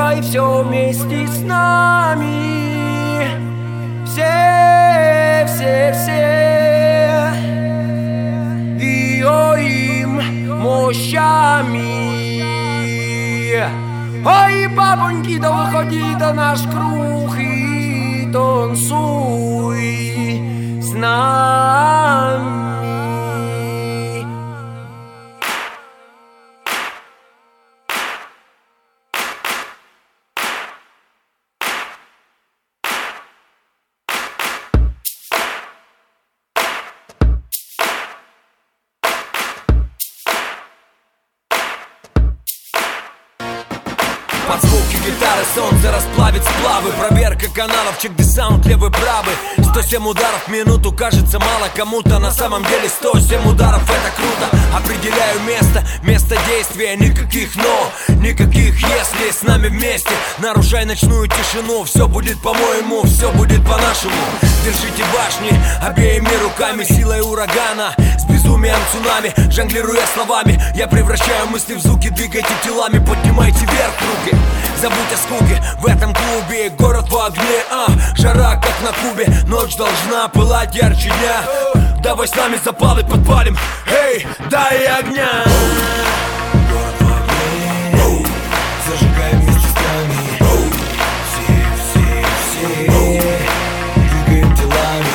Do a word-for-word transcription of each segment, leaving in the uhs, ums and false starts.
Ой, все вместе с нами. Все, все, все ее мощами. Ой, бабоньки, да выходи до наш круг и танцуй с нами. Под звуки гитары солнце расплавит сплавы. Проверка каналов, чек-десаунт, левый правый. Сто семь ударов в минуту кажется мало кому-то. На самом деле сто семь ударов это круто. Определяю место, место действия. Никаких но, никаких если. С нами вместе, нарушай ночную тишину. Все будет по-моему, все будет по-нашему. Держите башни обеими руками. Силой урагана, с безумием цунами. Жонглируя словами, я превращаю мысли в звуки. Двигайте телами, поднимайте вверх руки. Забудь о скуке в этом клубе. Город в огне, а, жара как на Кубе. Ночь должна пылать ярче дня. Давай с нами запалы подпалим. Эй, дай огня. Город в огне, зажигаем вместе с нами. Все, все, все двигаем телами.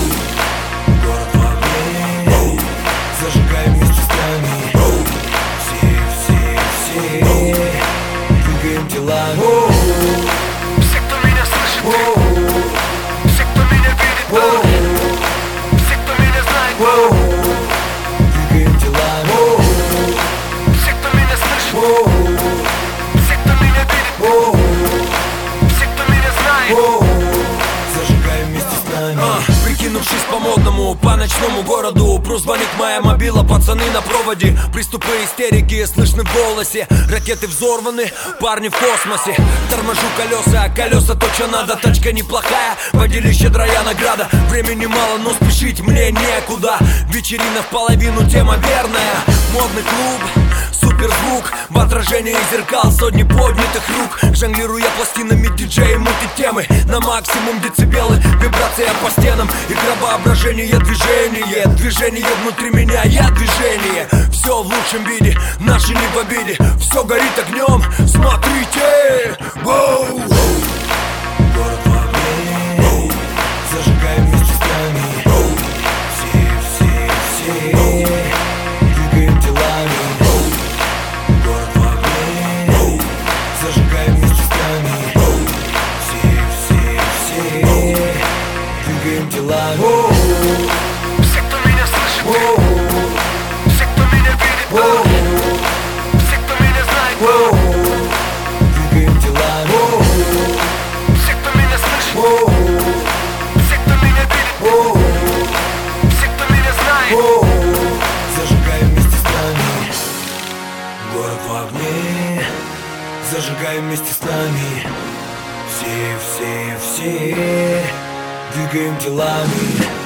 Город в огне, зажигаем вместе с нами. Все, все, все двигаем телами. Все, кто меня слышит, все, кто меня видит, все, кто меня знает, двигаем телами. все, кто меня слышит, все, кто меня видит, все, кто меня знает. Зажигаем вместе с нами. а, Прикинувшись по-модному, по ночному городу. Прозвонит моя мобила, пацаны на проводе. Приступы истерики слышны в голосе. Ракеты взорваны, парни в космосе. Торможу колеса, колеса то, что надо. Тачка неплохая, водили щедрая награда. Времени мало, но спешить мне некуда. Вечерина в половину, тема верная. Модный клуб, суперзвук. В отражении зеркал сотни поднятых рук. Жонглируя пластинами, диджей мутит темы. На максимум децибелы, вибрация по стенам. Игра воображения, движение. Движение внутри меня, я движение. Все в лучшем виде, наши не в обиде. Все горит огнем, смотрите. Воу! Город в огне, зажигаем вместе с нами. Все, все, все двигаем телами. Город в огне, зажигаем вместе с нами. Все, все, все двигаем телами. Все, кто меня слышит, все, кто меня видит, все, кто меня знает, Двигаем телами. все, кто меня слышит, все, кто меня видит, все, кто меня знает. Зажигаем вместе с нами. Город в огне, зажигаем вместе с нами. Все, все, все двигаем телами.